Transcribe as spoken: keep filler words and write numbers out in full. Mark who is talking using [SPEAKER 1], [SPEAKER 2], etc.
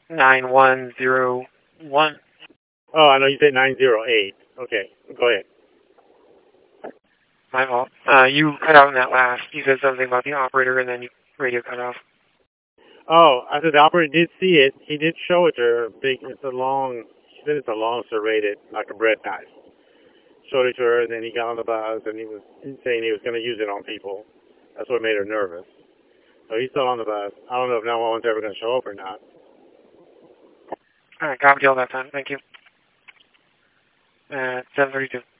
[SPEAKER 1] nine one zero one.
[SPEAKER 2] Oh, I know you said nine zero eight. Okay, go ahead.
[SPEAKER 1] My fault. Uh, you cut out in that last. You said something about the operator, and then you, radio cut off.
[SPEAKER 2] Oh, I said the operator did see it. He did show it to her. Big, it's a long. She said it's a long serrated, like a bread knife. Showed it to her, and then he got on the bus, and he was saying he was going to use it on people. That's what made her nervous. So he's still on the bus. I don't know if nine one one's ever going to show up or not.
[SPEAKER 1] All right, copy all that time. Thank you. Uh, seven thirty-two.